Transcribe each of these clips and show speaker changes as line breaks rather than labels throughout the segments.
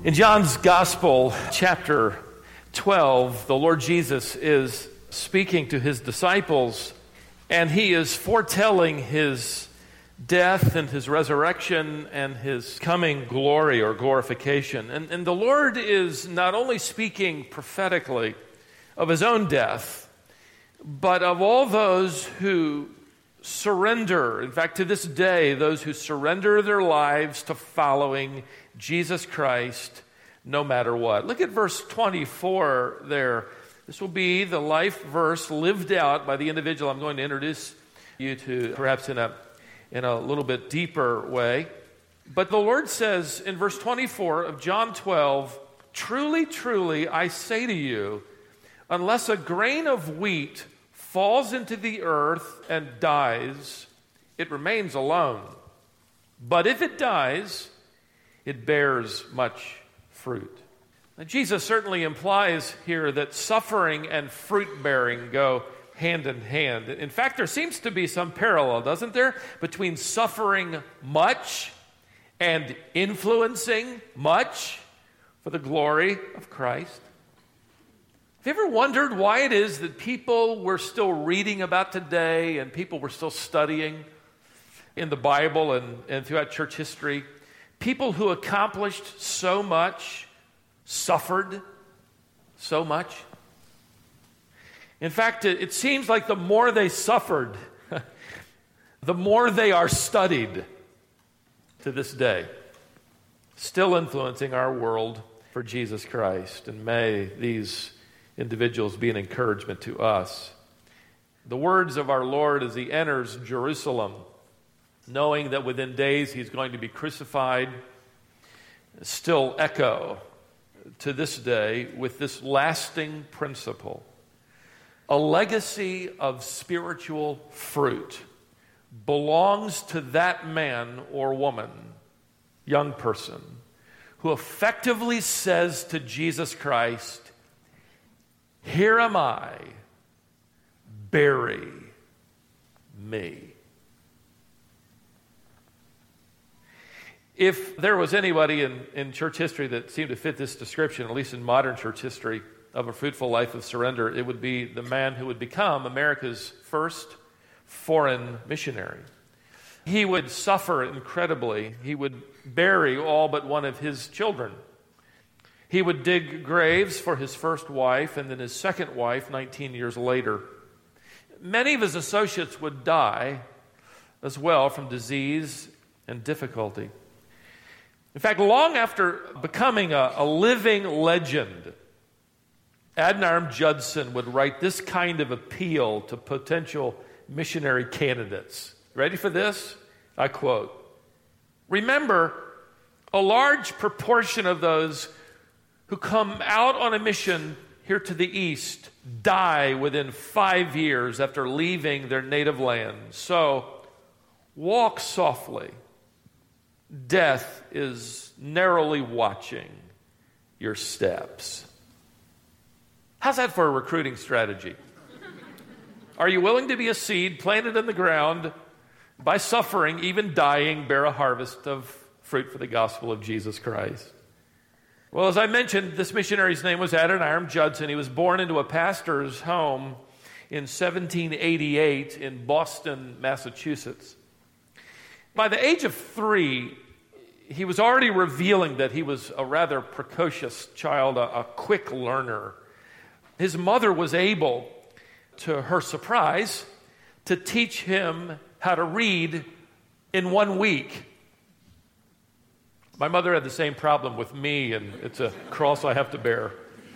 In John's Gospel, chapter 12, the Lord Jesus is speaking to his disciples, and he is foretelling his death and his resurrection and his coming glory or glorification. And the Lord is not only speaking prophetically of his own death, but of all those who surrender. In fact, to this day, those who surrender their lives to following Jesus Christ no matter what. Look at verse 24 there. This will be the life verse lived out by the individual I'm going to introduce you to, perhaps in a little bit deeper way. But the Lord says in verse 24 of John 12, "Truly, truly, I say to you, unless a grain of wheat falls into the earth and dies, it remains alone. But if it dies, it bears much fruit." Now, Jesus certainly implies here that suffering and fruit-bearing go hand in hand. In fact, there seems to be some parallel, doesn't there, between suffering much and influencing much for the glory of Christ. Have you ever wondered why it is that people we're still reading about today and people we're still studying in the Bible and throughout church history, people who accomplished so much, suffered so much? In fact, it seems like the more they suffered, the more they are studied to this day, still influencing our world for Jesus Christ. And may these individuals be an encouragement to us. The words of our Lord as he enters Jerusalem, knowing that within days he's going to be crucified, still echo to this day with this lasting principle. A legacy of spiritual fruit belongs to that man or woman, young person, who effectively says to Jesus Christ, "Here am I, bury me." If there was anybody in church history that seemed to fit this description, at least in modern church history, of a fruitful life of surrender, it would be the man who would become America's first foreign missionary. He would suffer incredibly. He would bury all but one of his children. He would dig graves for his first wife and then his second wife 19 years later. Many of his associates would die as well from disease and difficulty. In fact, long after becoming a living legend, Adoniram Judson would write this kind of appeal to potential missionary candidates. Ready for this? I quote, "Remember, a large proportion of those who come out on a mission here to the east die within 5 years after leaving their native land. So walk softly. Death is narrowly watching your steps." How's that for a recruiting strategy? Are you willing to be a seed planted in the ground, by suffering, even dying, bear a harvest of fruit for the gospel of Jesus Christ? Well, as I mentioned, this missionary's name was Adoniram Judson. He was born into a pastor's home in 1788 in Boston, Massachusetts. By the age of 3, he was already revealing that he was a rather precocious child, a quick learner. His mother was able, to her surprise, to teach him how to read in 1 week. My mother had the same problem with me, and it's a cross I have to bear.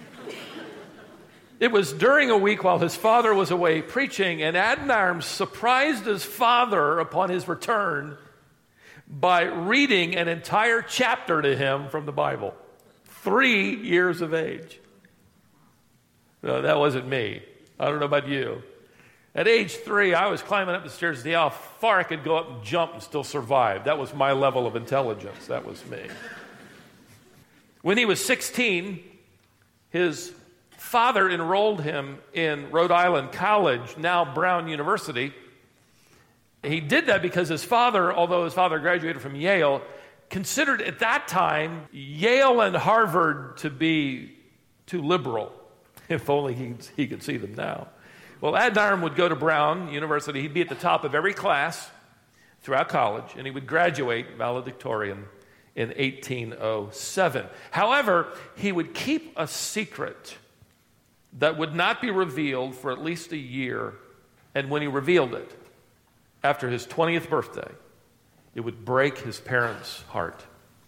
It was during a week while his father was away preaching, and Adoniram surprised his father upon his return by reading an entire chapter to him from the Bible. 3 years of age. No, that wasn't me. I don't know about you. At age 3, I was climbing up the stairs to see how far I could go up and jump and still survive. That was my level of intelligence. That was me. When he was 16, his father enrolled him in Rhode Island College, now Brown University. He did that because his father, although his father graduated from Yale, considered at that time Yale and Harvard to be too liberal, if only he could see them now. Well, Adoniram would go to Brown University. He'd be at the top of every class throughout college, and he would graduate valedictorian in 1807. However, he would keep a secret that would not be revealed for at least a year, and when he revealed it, after his 20th birthday, it would break his parents' heart.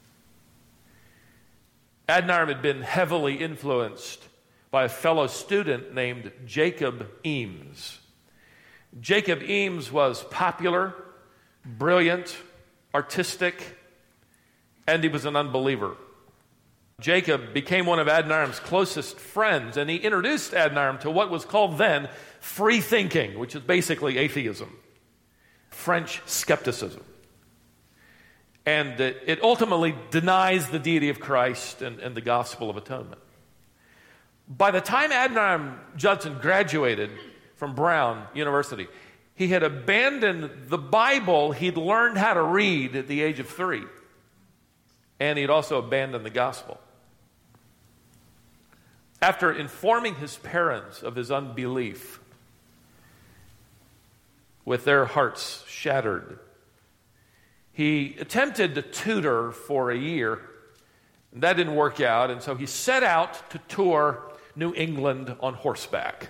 Adoniram had been heavily influenced by a fellow student named Jacob Eames. Jacob Eames was popular, brilliant, artistic, and he was an unbeliever. Jacob became one of Adoniram's closest friends, and he introduced Adoniram to what was called then free thinking, which is basically atheism, French skepticism. And it ultimately denies the deity of Christ and the gospel of atonement. By the time Adoniram Judson graduated from Brown University, he had abandoned the Bible he'd learned how to read at the age of 3. And he'd also abandoned the gospel. After informing his parents of his unbelief, with their hearts shattered, he attempted to tutor for a year. That didn't work out, and so he set out to tour New England on horseback.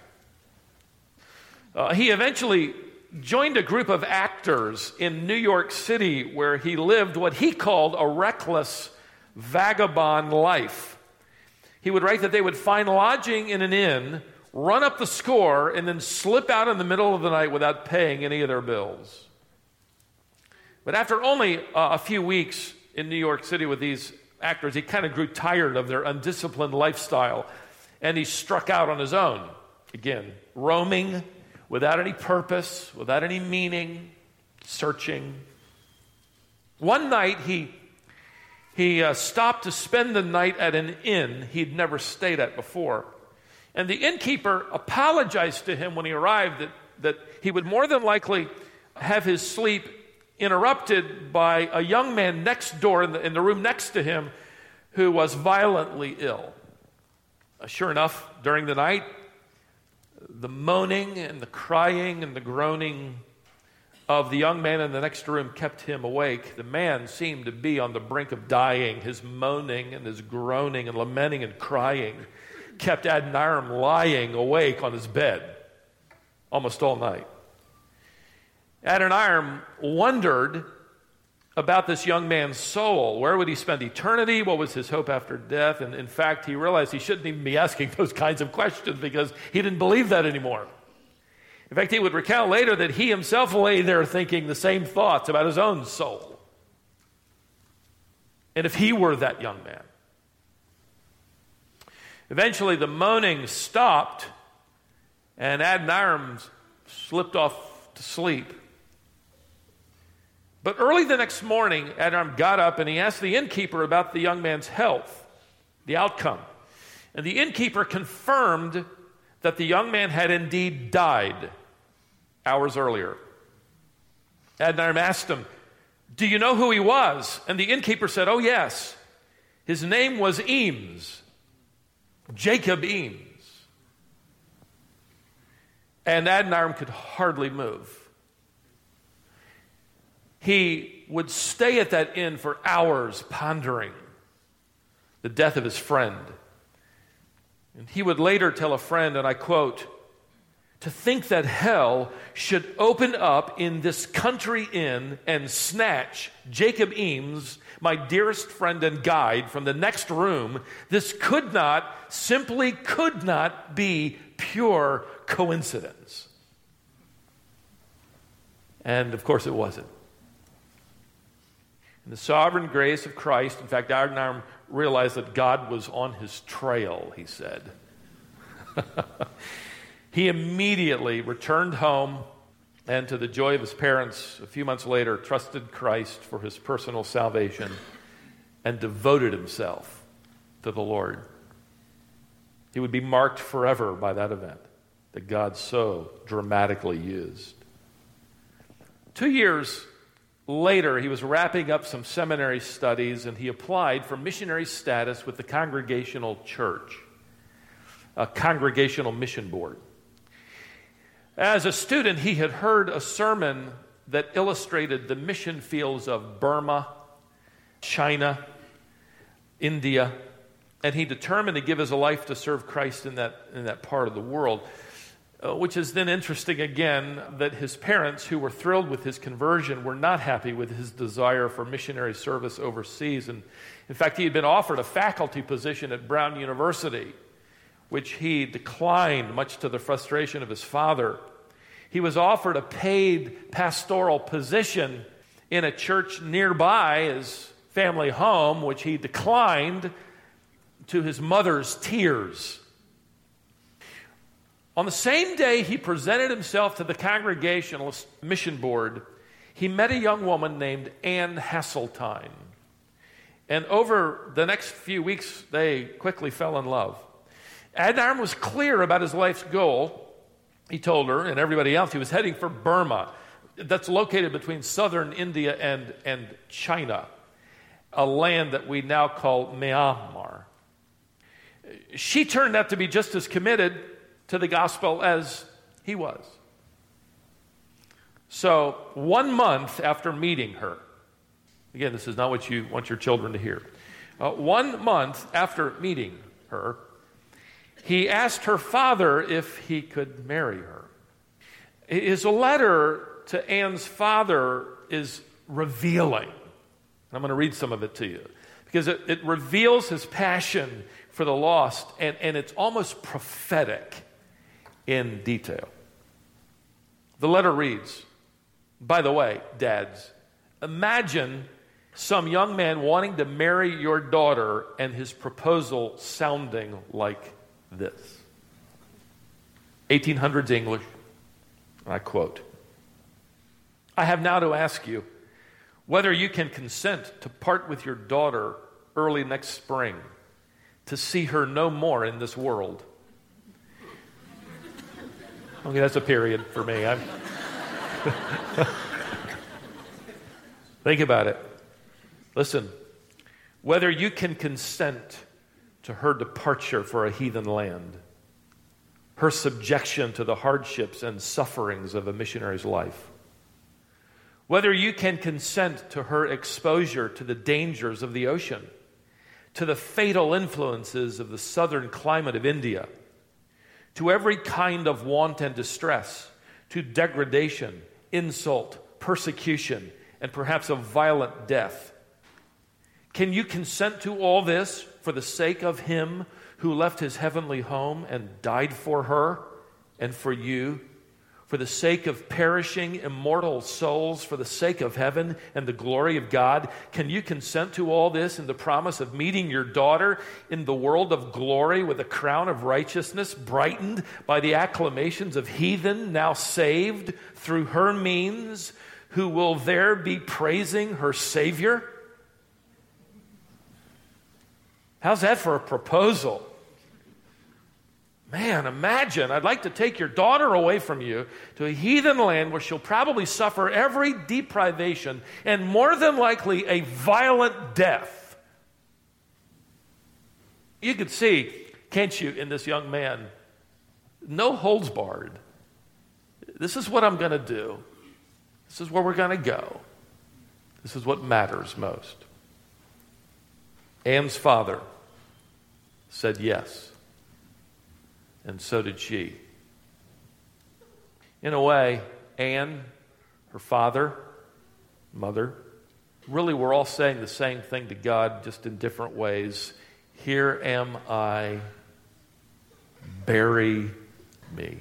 He eventually joined a group of actors in New York City where he lived what he called a reckless vagabond life. He would write that they would find lodging in an inn, run up the score, and then slip out in the middle of the night without paying any of their bills. But after only a few weeks in New York City with these actors, he kind of grew tired of their undisciplined lifestyle, and he struck out on his own. Again, roaming without any purpose, without any meaning, searching. One night he stopped to spend the night at an inn he'd never stayed at before. And the innkeeper apologized to him when he arrived that he would more than likely have his sleep interrupted by a young man next door in the room next to him who was violently ill. Sure enough, during the night, the moaning and the crying and the groaning of the young man in the next room kept him awake. The man seemed to be on the brink of dying. His moaning and his groaning and lamenting and crying kept Adoniram lying awake on his bed almost all night. Adoniram wondered about this young man's soul. Where would he spend eternity? What was his hope after death? And in fact, he realized he shouldn't even be asking those kinds of questions because he didn't believe that anymore. In fact, he would recount later that he himself lay there thinking the same thoughts about his own soul. And if he were that young man. Eventually, the moaning stopped, and Adoniram slipped off to sleep. But early the next morning, Adoniram got up and he asked the innkeeper about the young man's health, the outcome. And the innkeeper confirmed that the young man had indeed died hours earlier. Adoniram asked him, "Do you know who he was?" And the innkeeper said, "Oh, yes. His name was Eames, Jacob Eames." And Adoniram could hardly move. He would stay at that inn for hours pondering the death of his friend. And he would later tell a friend, and I quote, "To think that hell should open up in this country inn and snatch Jacob Eames, my dearest friend and guide, from the next room, this simply could not be pure coincidence." And of course it wasn't. In the sovereign grace of Christ, in fact, Adoniram realized that God was on his trail, he said. He immediately returned home and, to the joy of his parents, a few months later, trusted Christ for his personal salvation and devoted himself to the Lord. He would be marked forever by that event that God so dramatically used. 2 years Later, he was wrapping up some seminary studies, and he applied for missionary status with the Congregational Church, a Congregational Mission Board. As a student, he had heard a sermon that illustrated the mission fields of Burma, China, India, and he determined to give his life to serve Christ in that part of the world. Which is then interesting again that his parents, who were thrilled with his conversion, were not happy with his desire for missionary service overseas. And in fact, he had been offered a faculty position at Brown University, which he declined, much to the frustration of his father. He was offered a paid pastoral position in a church nearby, his family home, which he declined to his mother's tears. On the same day he presented himself to the Congregationalist Mission Board, he met a young woman named Anne Hasseltine. And over the next few weeks, they quickly fell in love. Adoniram was clear about his life's goal. He told her and everybody else he was heading for Burma. That's located between southern India and China, a land that we now call Myanmar. She turned out to be just as committed to the gospel as he was. So 1 month after meeting her, again, this is not what you want your children to hear. 1 month after meeting her, he asked her father if he could marry her. His letter to Anne's father is revealing. I'm going to read some of it to you because it reveals his passion for the lost, and it's almost prophetic in detail. The letter reads, by the way, dads, imagine some young man wanting to marry your daughter and his proposal sounding like this. 1800s English, I quote, I have now to ask you whether you can consent to part with your daughter early next spring, to see her no more in this world. Okay, that's a period for me. Think about it. Listen, whether you can consent to her departure for a heathen land, her subjection to the hardships and sufferings of a missionary's life, whether you can consent to her exposure to the dangers of the ocean, to the fatal influences of the southern climate of India, to every kind of want and distress, to degradation, insult, persecution, and perhaps a violent death. Can you consent to all this for the sake of him who left his heavenly home and died for her and for you, for the sake of perishing immortal souls, for the sake of heaven and the glory of God? Can you consent to all this in the promise of meeting your daughter in the world of glory with a crown of righteousness, brightened by the acclamations of heathen now saved through her means, who will there be praising her Savior? How's that for a proposal? Man, imagine, I'd like to take your daughter away from you to a heathen land where she'll probably suffer every deprivation and more than likely a violent death. You could see, can't you, in this young man, no holds barred. This is what I'm going to do. This is where we're going to go. This is what matters most. Anne's father said yes. And so did she. In a way, Anne, her father, mother, really were all saying the same thing to God, just in different ways. Here am I, bury me.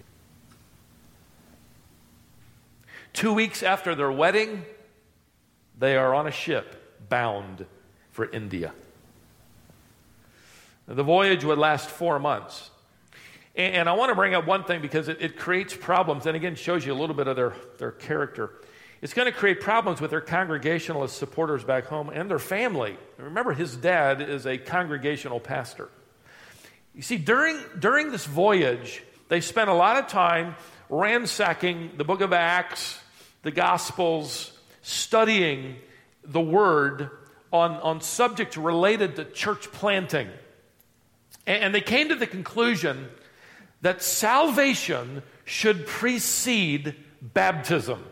2 weeks after their wedding, they are on a ship bound for India. The voyage would last 4 months. And I want to bring up one thing because it creates problems, and again shows you a little bit of their character. It's going to create problems with their Congregationalist supporters back home and their family. Remember, his dad is a Congregational pastor. You see, during this voyage, they spent a lot of time ransacking the book of Acts, the Gospels, studying the Word on subjects related to church planting. And they came to the conclusion that salvation should precede baptism.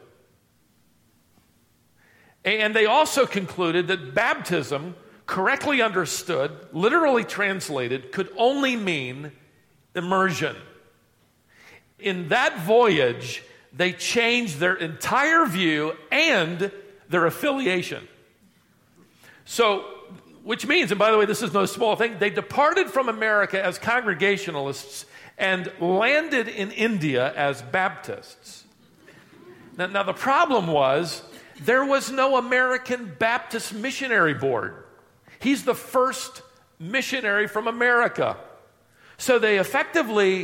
And they also concluded that baptism, correctly understood, literally translated, could only mean immersion. In that voyage, they changed their entire view and their affiliation. So, which means, and by the way, this is no small thing, they departed from America as Congregationalists and landed in India as Baptists. Now the problem was, there was no American Baptist Missionary Board. He's the first missionary from America. So they effectively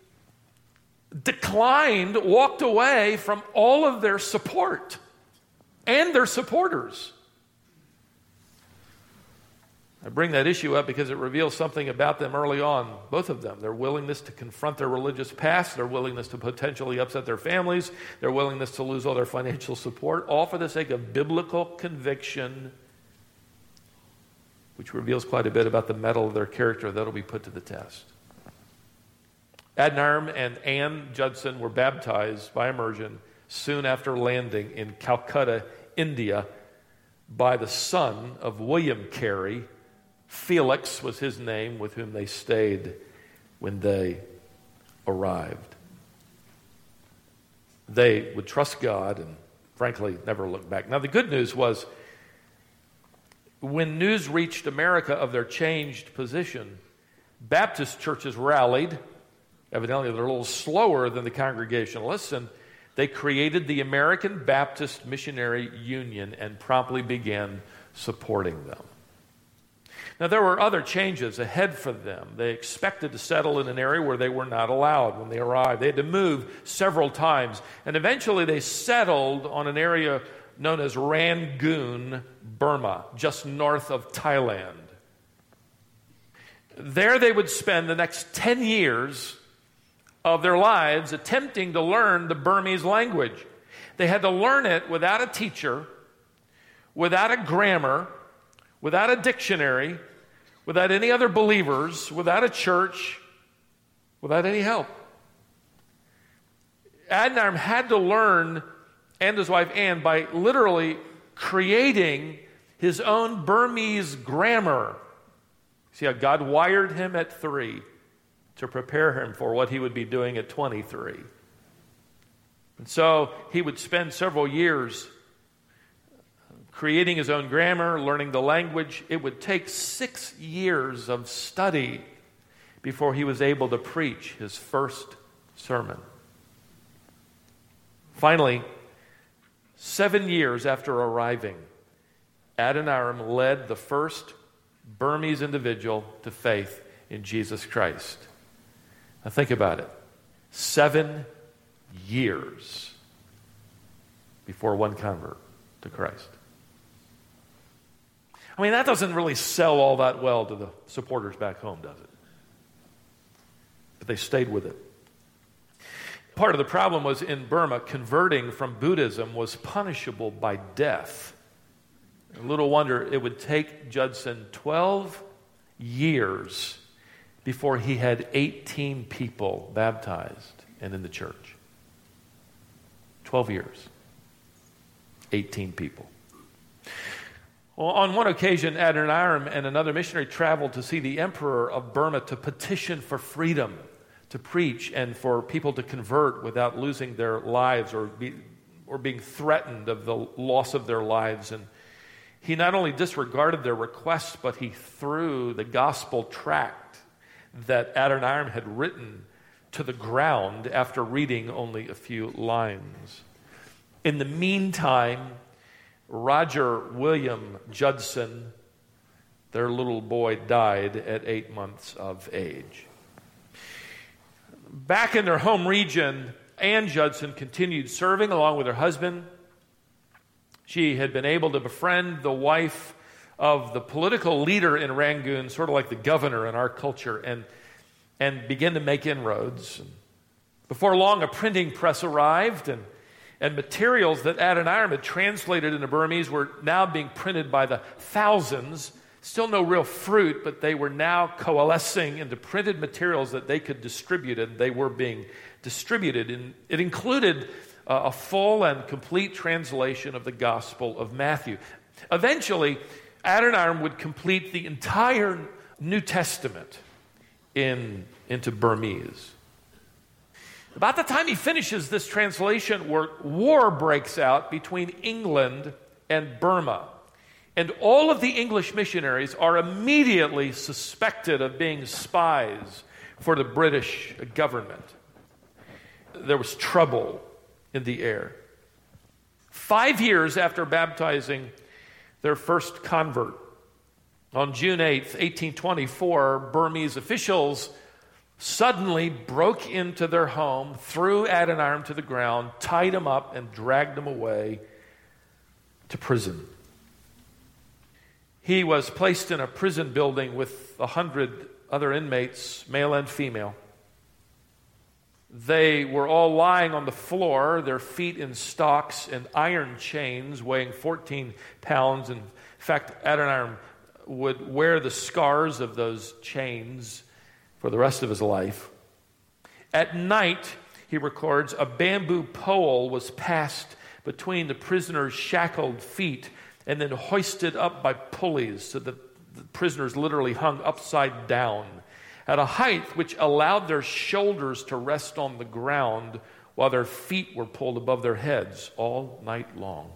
walked away from all of their support and their supporters. I bring that issue up because it reveals something about them early on, both of them. Their willingness to confront their religious past, their willingness to potentially upset their families, their willingness to lose all their financial support, all for the sake of biblical conviction, which reveals quite a bit about the mettle of their character that will be put to the test. Adoniram and Ann Judson were baptized by immersion soon after landing in Calcutta, India, by the son of William Carey. Felix was his name, with whom they stayed when they arrived. They would trust God and, frankly, never look back. Now, the good news was, when news reached America of their changed position, Baptist churches rallied. Evidently, they're a little slower than the Congregationalists, and they created the American Baptist Missionary Union and promptly began supporting them. Now, there were other changes ahead for them. They expected to settle in an area where they were not allowed when they arrived. They had to move several times, and eventually they settled on an area known as Rangoon, Burma, just north of Thailand. There they would spend the next 10 years of their lives attempting to learn the Burmese language. They had to learn it without a teacher, without a grammar, without a dictionary, without any other believers, without a church, without any help. Adoniram had to learn, and his wife Anne, by literally creating his own Burmese grammar. See how God wired him at 3 to prepare him for what he would be doing at 23. And so he would spend several years creating his own grammar, learning the language. It would take 6 years of study before he was able to preach his first sermon. Finally, 7 years after arriving, Adoniram led the first Burmese individual to faith in Jesus Christ. Now think about it. 7 years before one convert to Christ. I mean, that doesn't really sell all that well to the supporters back home, does it? But they stayed with it. Part of the problem was, in Burma, converting from Buddhism was punishable by death. Little wonder it would take Judson 12 years before he had 18 people baptized and in the church. 12 years. 18 people. Well, on one occasion, Adoniram and another missionary traveled to see the emperor of Burma to petition for freedom to preach and for people to convert without losing their lives or being threatened of the loss of their lives. And he not only disregarded their requests, but he threw the gospel tract that Adoniram had written to the ground after reading only a few lines. In the meantime, Roger William Judson, their little boy, died at 8 months of age. Back in their home region, Ann Judson continued serving along with her husband. She had been able to befriend the wife of the political leader in Rangoon, sort of like the governor in our culture, and begin to make inroads. Before long, a printing press arrived, and And materials that Adoniram had translated into Burmese were now being printed by the thousands. Still no real fruit, but they were now coalescing into printed materials that they could distribute, and they were being distributed. And it included a full and complete translation of the Gospel of Matthew. Eventually, Adoniram would complete the entire New Testament into Burmese. About the time he finishes this translation work, war breaks out between England and Burma. And all of the English missionaries are immediately suspected of being spies for the British government. There was trouble in the air. 5 years after baptizing their first convert, on June 8th, 1824, Burmese officials suddenly broke into their home, threw Adoniram to the ground, tied him up, and dragged him away to prison. He was placed in a prison building with 100 other inmates, male and female. They were all lying on the floor, their feet in stocks and iron chains weighing 14 pounds. In fact, Adoniram would wear the scars of those chains for the rest of his life. At night, he records, a bamboo pole was passed between the prisoner's shackled feet and then hoisted up by pulleys so that the prisoners literally hung upside down at a height which allowed their shoulders to rest on the ground while their feet were pulled above their heads all night long.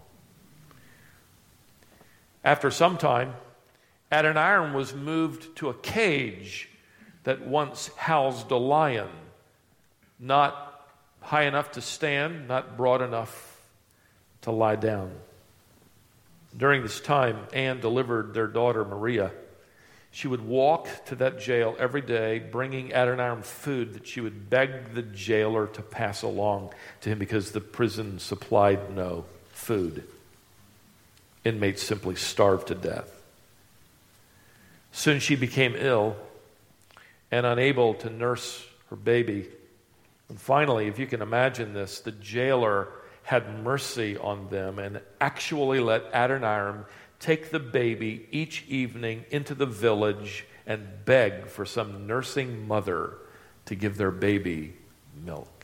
After some time, Adoniram was moved to a cage that once housed a lion, not high enough to stand, not broad enough to lie down. During this time, Anne delivered their daughter Maria. She would walk to that jail every day, bringing Adoniram food that she would beg the jailer to pass along to him because the prison supplied no food. Inmates simply starved to death. Soon she became ill and unable to nurse her baby. And finally, if you can imagine this, the jailer had mercy on them and actually let Adoniram take the baby each evening into the village and beg for some nursing mother to give their baby milk.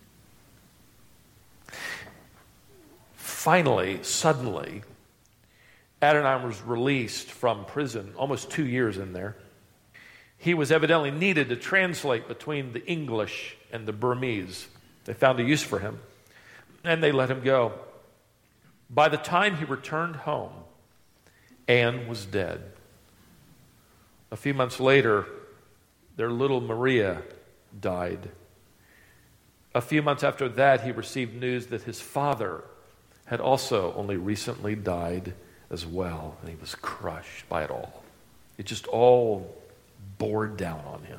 Finally, suddenly, Adoniram was released from prison, almost 2 years in there. He was evidently needed to translate between the English and the Burmese. They found a use for him, and they let him go. By the time he returned home, Anne was dead. A few months later, their little Maria died. A few months after that, he received news that his father had also only recently died as well, and he was crushed by it all. It just all bore down on him.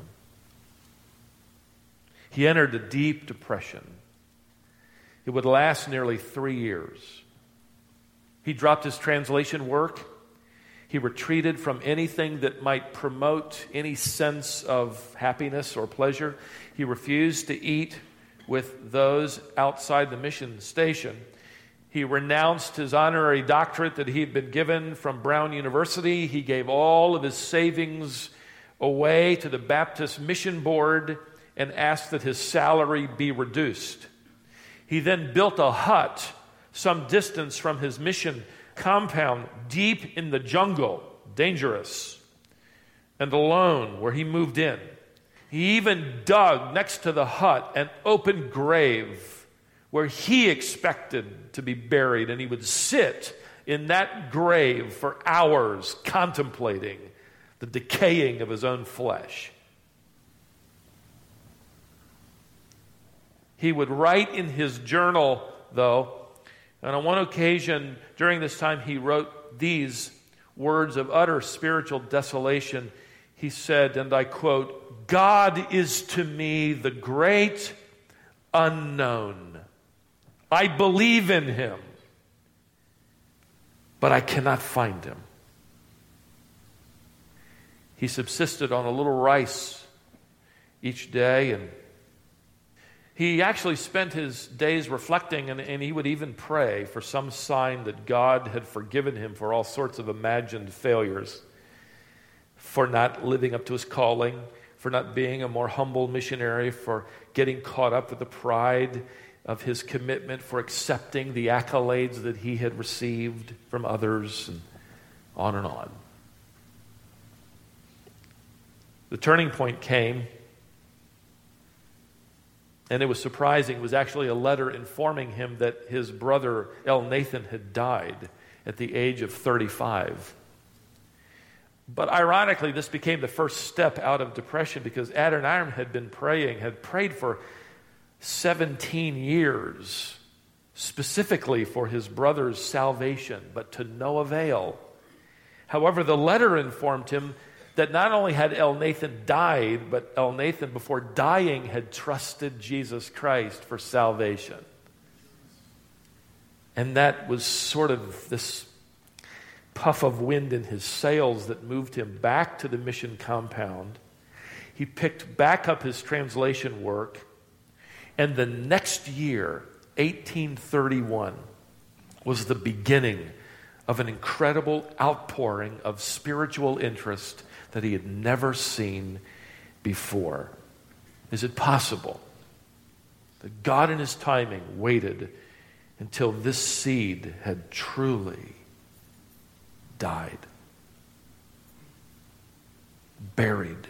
He entered a deep depression. It would last nearly 3 years. He dropped his translation work. He retreated from anything that might promote any sense of happiness or pleasure. He refused to eat with those outside the mission station. He renounced his honorary doctorate that he had been given from Brown University. He gave all of his savings away to the Baptist Mission Board and asked that his salary be reduced. He then built a hut some distance from his mission compound, deep in the jungle, dangerous and alone, where he moved in. He even dug next to the hut an open grave where he expected to be buried, and he would sit in that grave for hours contemplating the decaying of his own flesh. He would write in his journal, though, and on one occasion during this time he wrote these words of utter spiritual desolation. He said, and I quote, "God is to me the great unknown. I believe in him, but I cannot find him." He subsisted on a little rice each day, and He actually spent his days reflecting, and he would even pray for some sign that God had forgiven him for all sorts of imagined failures, for not living up to his calling, for not being a more humble missionary, for getting caught up with the pride of his commitment, for accepting the accolades that he had received from others, and on and on. The turning point came, and it was surprising. It was actually a letter informing him that his brother Elnathan had died at the age of 35. But ironically, this became the first step out of depression, because Adoniram had prayed for 17 years, specifically for his brother's salvation, but to no avail. However, the letter informed him that not only had Elnathan died, but Elnathan, before dying, had trusted Jesus Christ for salvation. And that was sort of this puff of wind in his sails that moved him back to the mission compound. He picked back up his translation work, and the next year, 1831, was the beginning of an incredible outpouring of spiritual interest that he had never seen before. Is it possible that God in his timing waited until this seed had truly died, buried?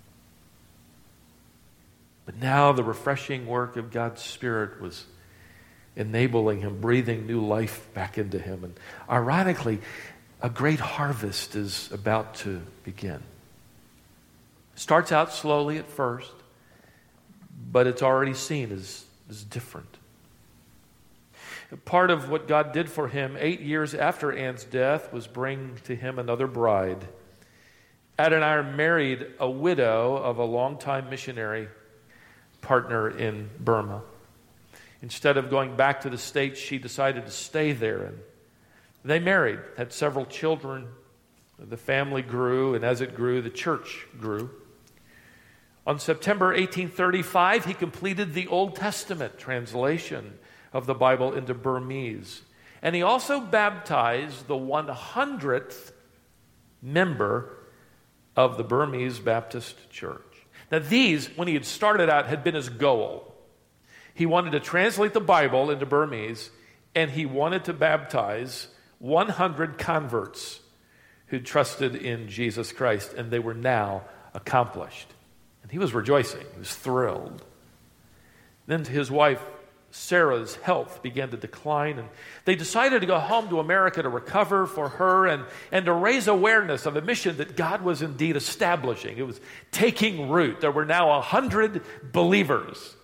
But now the refreshing work of God's Spirit was enabling him, breathing new life back into him. And ironically, a great harvest is about to begin. Starts out slowly at first, but it's already seen as different. Part of what God did for him 8 years after Anne's death was bring to him another bride. Adoniram married a widow of a longtime missionary partner in Burma. Instead of going back to the States, she decided to stay there. And they married, had several children. The family grew, and as it grew, the church grew. On September 1835, he completed the Old Testament translation of the Bible into Burmese. And he also baptized the 100th member of the Burmese Baptist Church. Now these, when he had started out, had been his goal. He wanted to translate the Bible into Burmese, and he wanted to baptize 100 converts who trusted in Jesus Christ, and they were now accomplished. And he was rejoicing. He was thrilled. Then his wife Sarah's health began to decline, and they decided to go home to America to recover for her and to raise awareness of a mission that God was indeed establishing. It was taking root. There were now 100 believers.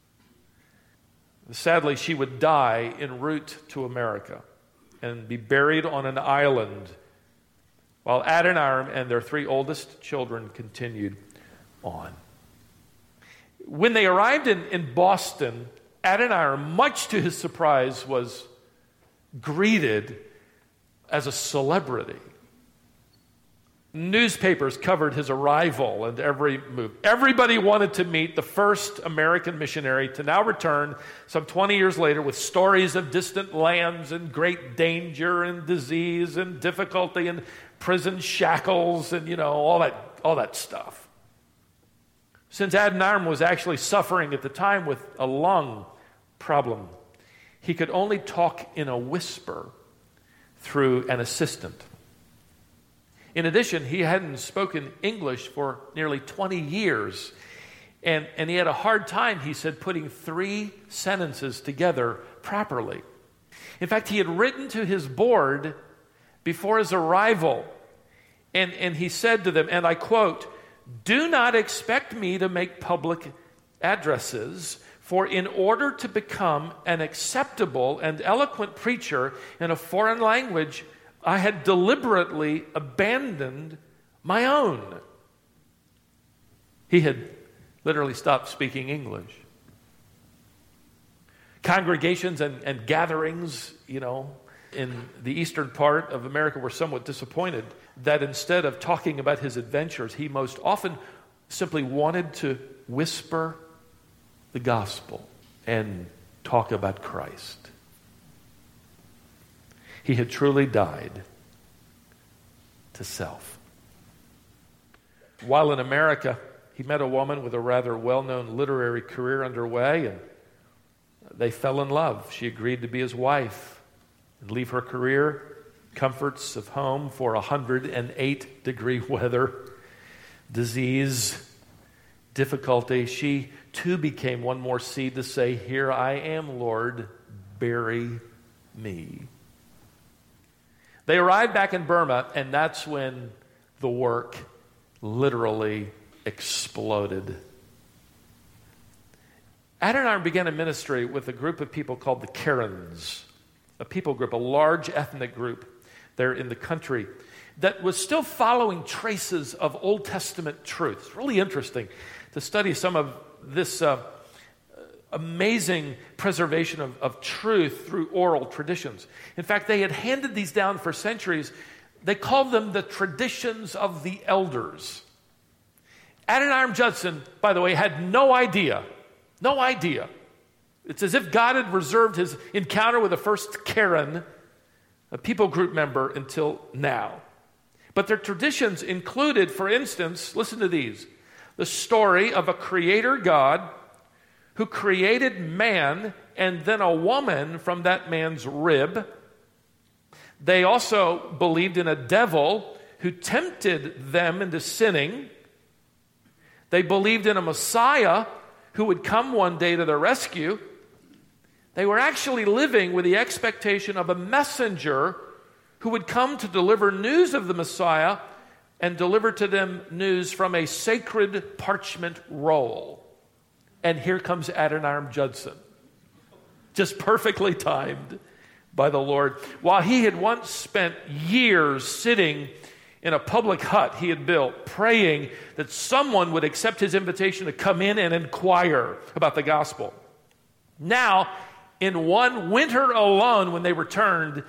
Sadly, she would die en route to America and be buried on an island while Adoniram and their 3 oldest children continued on. When they arrived in Boston, Adoniram, much to his surprise, was greeted as a celebrity. Newspapers covered his arrival and every move. Everybody wanted to meet the first American missionary to now return some 20 years later with stories of distant lands and great danger and disease and difficulty and prison shackles and, all that stuff. Since Adoniram was actually suffering at the time with a lung problem, he could only talk in a whisper through an assistant. In addition, he hadn't spoken English for nearly 20 years, and he had a hard time, he said, putting 3 sentences together properly. In fact, he had written to his board before his arrival, and he said to them, and I quote, "Do not expect me to make public addresses, for in order to become an acceptable and eloquent preacher in a foreign language, I had deliberately abandoned my own." He had literally stopped speaking English. Congregations and gatherings, in the eastern part of America were somewhat disappointed that instead of talking about his adventures, he most often simply wanted to whisper the gospel. and talk about Christ. He had truly died to self. While in America, he met a woman with a rather well-known literary career underway, and they fell in love. She agreed to be his wife and leave her career, comforts of home for 108-degree weather, disease, difficulty. She too became one more seed to say, "Here I am, Lord, bury me." They arrived back in Burma, and that's when the work literally exploded. Adoniram began a ministry with a group of people called the Karens, a people group, a large ethnic group there in the country that was still following traces of Old Testament truth. It's really interesting to study some of this amazing preservation of truth through oral traditions. In fact, they had handed these down for centuries. They called them the traditions of the elders. Adoniram Judson, by the way, had no idea. It's as if God had reserved his encounter with the first Karen, a people group member, until now. But their traditions included, for instance, listen to these, the story of a creator God who created man and then a woman from that man's rib. They also believed in a devil who tempted them into sinning. They believed in a Messiah who would come one day to their rescue. They were actually living with the expectation of a messenger who would come to deliver news of the Messiah and deliver to them news from a sacred parchment roll. And here comes Adoniram Judson, just perfectly timed by the Lord. While he had once spent years sitting in a public hut he had built, praying that someone would accept his invitation to come in and inquire about the gospel. Now, in one winter alone, when they returned,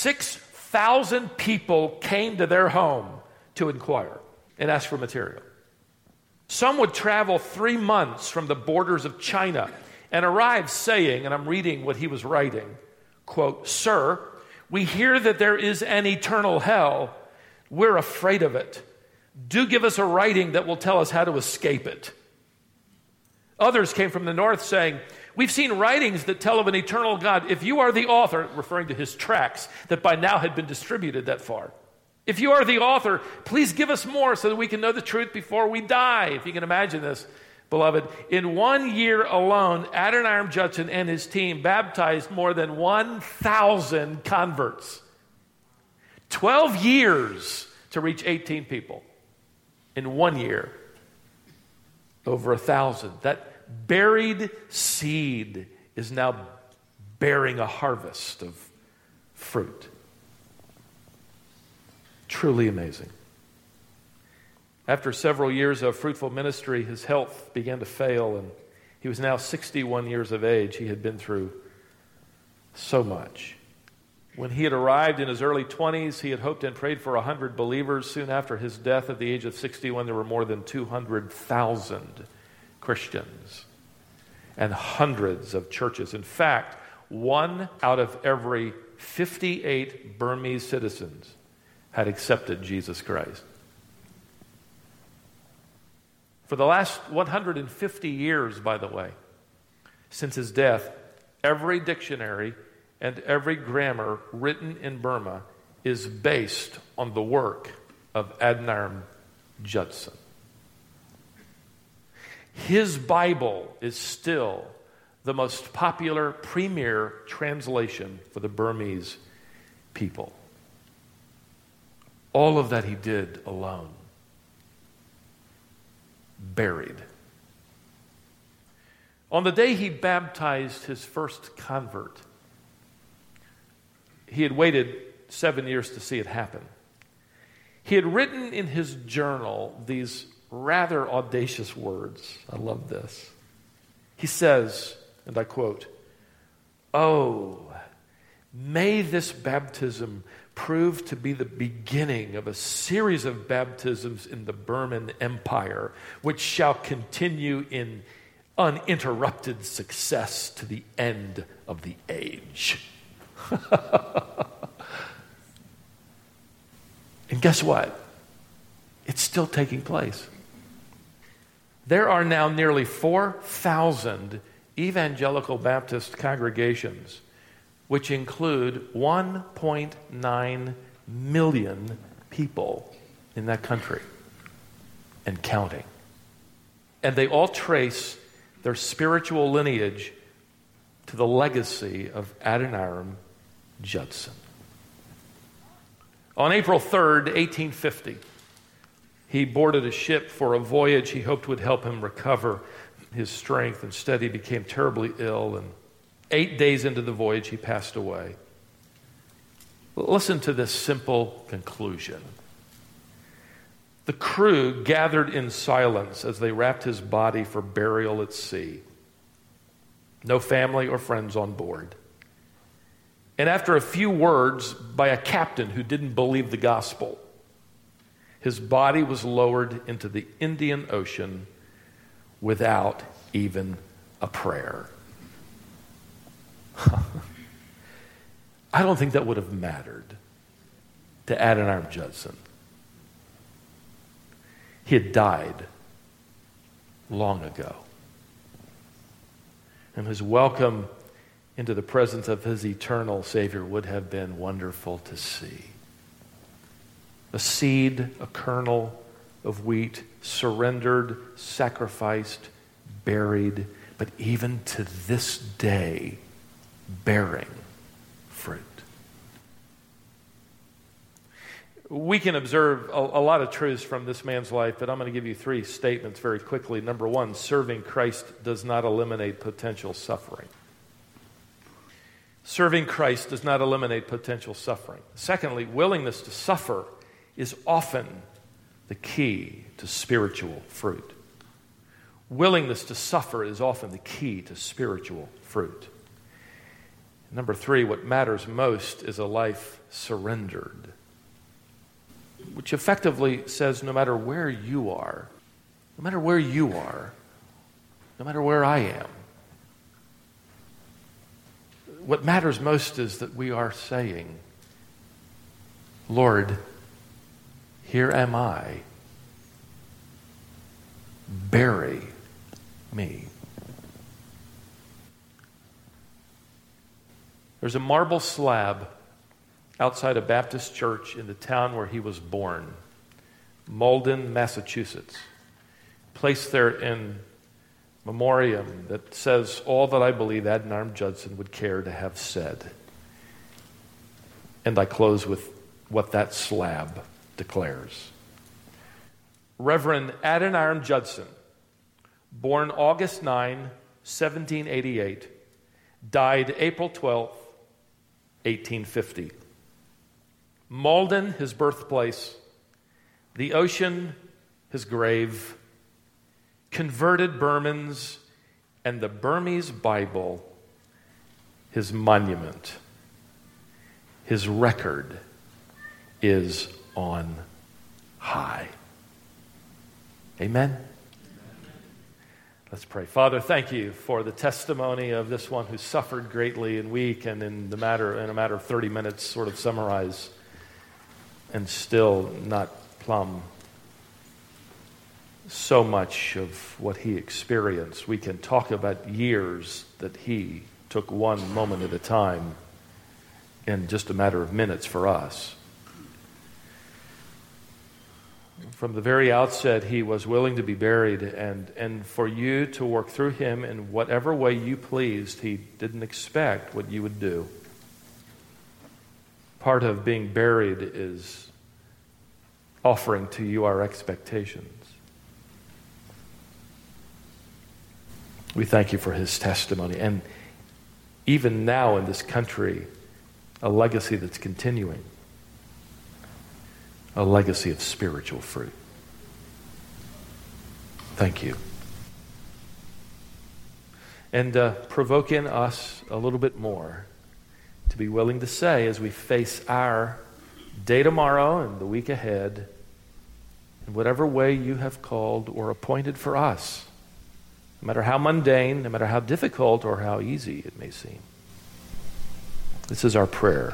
6,000 people came to their home to inquire and ask for material. Some would travel 3 months from the borders of China and arrive saying, and I'm reading what he was writing, quote, "Sir, we hear that there is an eternal hell. We're afraid of it. Do give us a writing that will tell us how to escape it." Others came from the north saying, "We've seen writings that tell of an eternal God. If you are the author," referring to his tracts that by now had been distributed that far, "if you are the author, please give us more so that we can know the truth before we die." If you can imagine this, beloved, in 1 year alone, Adoniram Judson and his team baptized more than 1,000 converts. 12 years to reach 18 people. In 1 year, over 1,000. That buried seed is now bearing a harvest of fruit. Truly amazing. After several years of fruitful ministry, his health began to fail, and he was now 61 years of age. He had been through so much. When he had arrived in his early 20s, he had hoped and prayed for 100 believers. Soon after his death at the age of 61, there were more than 200,000 Christians and hundreds of churches. In fact, 1 out of every 58 Burmese citizens had accepted Jesus Christ. For the last 150 years, by the way, since his death, every dictionary and every grammar written in Burma is based on the work of Adoniram Judson. His Bible is still the most popular premier translation for the Burmese people. All of that he did alone. Buried. On the day he baptized his first convert, he had waited 7 years to see it happen. He had written in his journal these rather audacious words. I love this. He says, and I quote, "Oh, may this baptism prove to be the beginning of a series of baptisms in the Burman Empire, which shall continue in uninterrupted success to the end of the age. And guess what? It's still taking place. There are now nearly 4,000 evangelical Baptist congregations, which include 1.9 million people in that country and counting. And they all trace their spiritual lineage to the legacy of Adoniram Judson. On April 3rd, 1850, he boarded a ship for a voyage he hoped would help him recover his strength. Instead, he became terribly ill, and 8 days into the voyage, he passed away. Listen to this simple conclusion. The crew gathered in silence as they wrapped his body for burial at sea. No family or friends on board. And after a few words by a captain who didn't believe the gospel, his body was lowered into the Indian Ocean without even a prayer. I don't think that would have mattered to Adoniram Judson. He had died long ago. And his welcome into the presence of his eternal Savior would have been wonderful to see. A seed, a kernel of wheat, surrendered, sacrificed, buried, but even to this day, bearing fruit. We can observe a lot of truths from this man's life, but I'm going to give you 3 statements very quickly. Number 1, serving Christ does not eliminate potential suffering. Serving Christ does not eliminate potential suffering. Secondly, willingness to suffer is often the key to spiritual fruit. Willingness to suffer is often the key to spiritual fruit. Number 3, what matters most is a life surrendered, which effectively says no matter where you are, no matter where you are, no matter where I am, what matters most is that we are saying, Lord, here am I. Bury me. There's a marble slab outside a Baptist church in the town where he was born, Malden, Massachusetts, placed there in memoriam that says all that I believe Adoniram Judson would care to have said. And I close with what that slab declares. Reverend Adoniram Judson, born August 9, 1788, died April 12, 1850. Malden, his birthplace, the ocean, his grave, converted Burmans, and the Burmese Bible, his monument. His record is on high. Amen? Let's pray. Father, thank you for the testimony of this one who suffered greatly and weak, and in a matter of 30 minutes sort of summarize and still not plumb so much of what he experienced. We can talk about years that he took one moment at a time in just a matter of minutes for us. From the very outset, he was willing to be buried, and for you to work through him in whatever way you pleased. He didn't expect what you would do. Part of being buried is offering to you our expectations. We thank you for his testimony, and even now in this country, a legacy that's continuing. A legacy of spiritual fruit. Thank you. And provoke in us a little bit more to be willing to say, as we face our day tomorrow and the week ahead, in whatever way you have called or appointed for us, no matter how mundane, no matter how difficult or how easy it may seem. This is our prayer.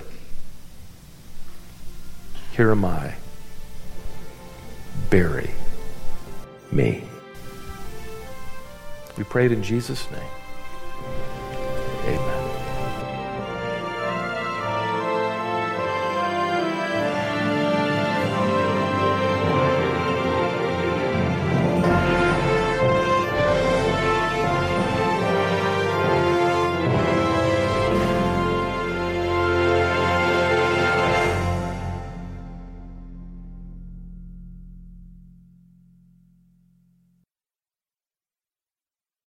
Here am I. Bury me. We prayed in Jesus' name.